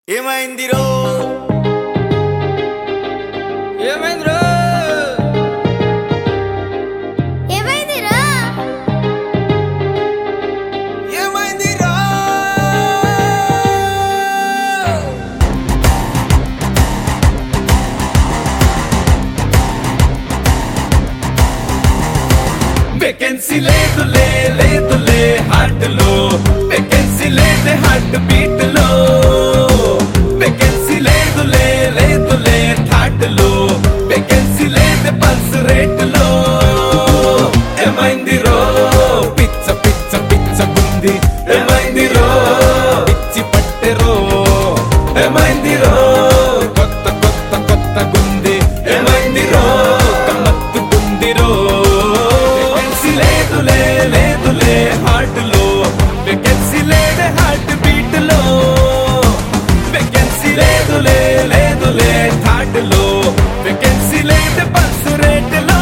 ఏమైందిరో ఏమైందిరో ఏమైందిరా ఏమైందిరో వేకెన్సీ లేదులే లేదులే హార్ట్ లో వేకెన్సీ లేదే హార్ట్ బీట్ లో వేకెన్సీ లేదులే లేదులే థాట్ లో వేకెన్సీ లేదే పల్స్ రేట్ లో ఏమైందిరో పిచ్చ పిచ్చ పిచ్చ గుంది ఏమైందిరో పిచ్చి పట్టెరో ఏమైందిరో కొత్త కొత్త కొత్త గుంది ఏమైందిరో గమ్మత్తు గుందిరో వేకెన్సీ లేదులే లేదులే హార్ట్ లో వేకెన్సీ లేదే హార్ట్ బీట్ లో వేకెన్సీ లేదులే లేదులే థాట్ లో వేకెన్సీ లేదే పల్స్ రేట్ లో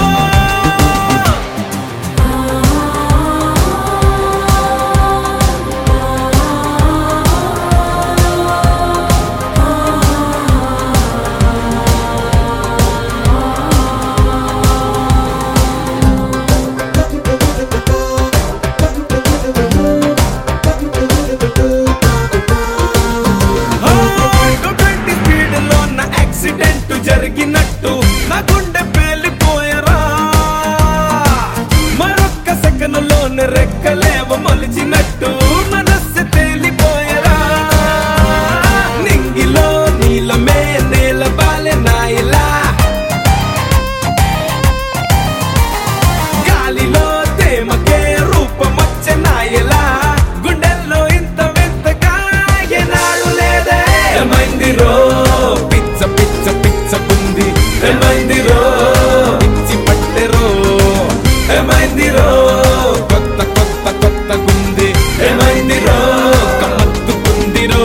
యాక్సిడెంట్ జరిగినట్టు నా గుండె పేలిపోయరా మరొక్క సెకన్ లోనే రెక్కలేవ మొలిచినట్టు మనస్సు తేలిపోయరా నింగిలో నీలమే నేల బాలె నాయలా గాలిలో తేమకే రూపమొచ్చే నాయలా గుండెల్లో ఇంత వింతగా ఎనాడు లేదే ఏమైందిరో పిచ్చ పిచ్చ పిచ్చ గుంది ఏమైందిరో పిచ్చి పట్టెరో ఏమైందిరో కొత్త కొత్త కొత్త గుంది ఏమైందిరో గమ్మత్తు గుందిరో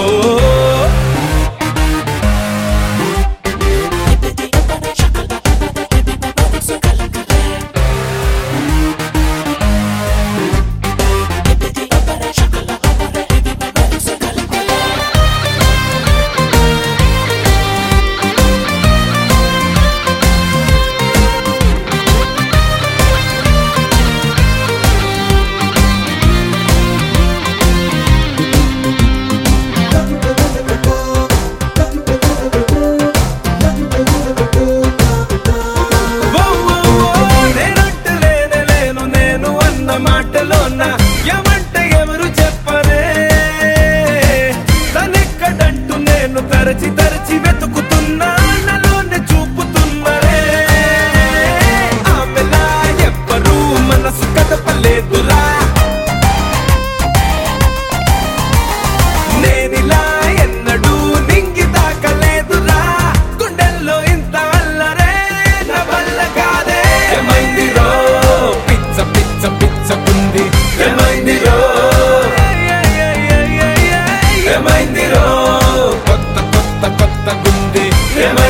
మాటలోన ఏమంటే ఎవరు చెప్పరే తనెక్కడంటూ నేను తరచి తరచి వెతుకుతున్నా నలోనే చూపుతున్నరే ఆమెలా ఎవ్వరూ మనసు కదపలేదురా నేనిలా ఎన్నడూ నింగి తాకలేదురా గుండెల్లో ఇంత అల్లరే నా వల్ల కాదే ఏమైందిరో పిచ్చ పిచ్చ పిచ్చ గుంది ఏమైందిరో ఏమైందిరో కొత్త కొత్త కొత్త గుంది ఏమైంది